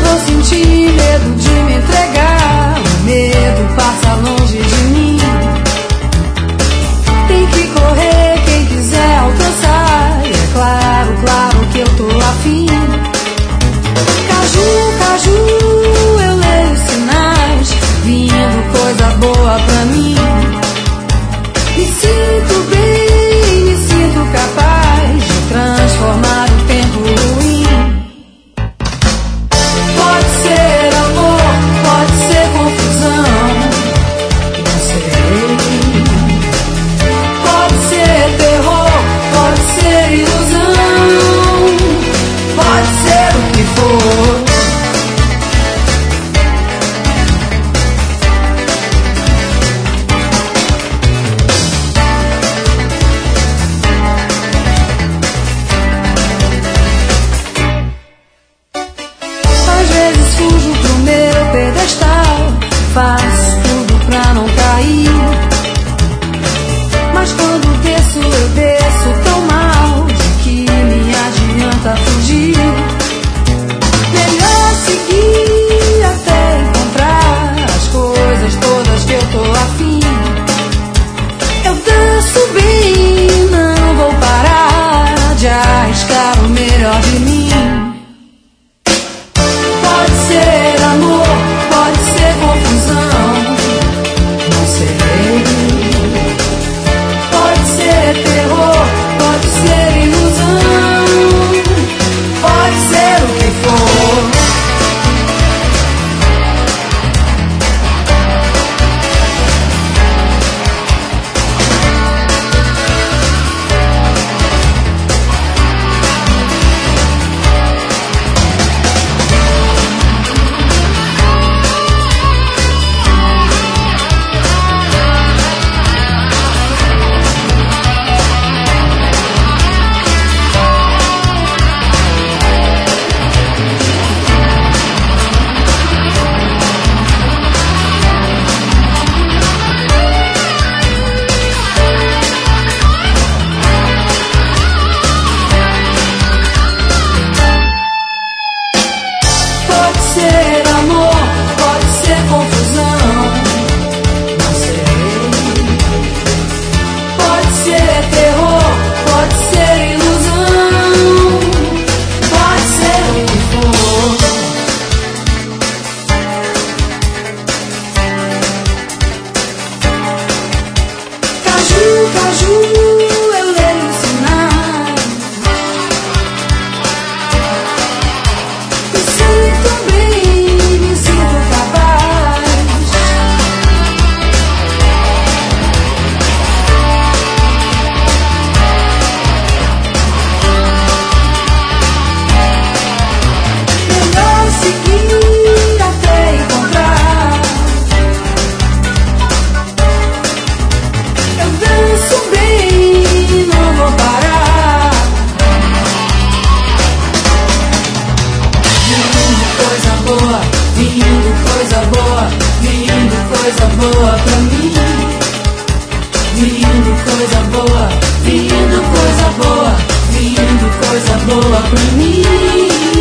não senti medo de me entregar. O medo passa longe de mim. Tem que correr quem quiser alcançar. E é claro, claro que eu tô afim. Caju, caju, eu leio sinais, vindo coisa boa pra mim. Me sinto bem, me sinto capaz de transformar o tempo ruim. Pode ser amor, pode ser confusão, não sei. Pode ser terror, pode ser ilusão, pode ser o que for. Às vezes fujo pro meu pedestal, faço tudo pra não cair. Mas quando desço, eu desço tão mal, de que me adianta fugir. Melhor seguir até encontrar as coisas todas que eu tô afim. Eu danço bem, não vou parar de arriscar o melhor de mim. Pode ser amor, pode ser confusão, não sei. Pode ser terror, pode ser ilusão, pode ser o que for. Pode ser amor, pode ser confusão, não sei. Pode ser terror, pode ser ilusão, pode ser o que for. Caju, caju, eu leio sinais. Me sinto bem, me sinto capaz. Melhor seguir até encontrar. Eu danço bem, não vou parar. Vindo coisa boa, vindo coisa boa, vindo coisa boa pra mim. Vindo coisa boa, vindo coisa boa, vindo coisa boa pra mim.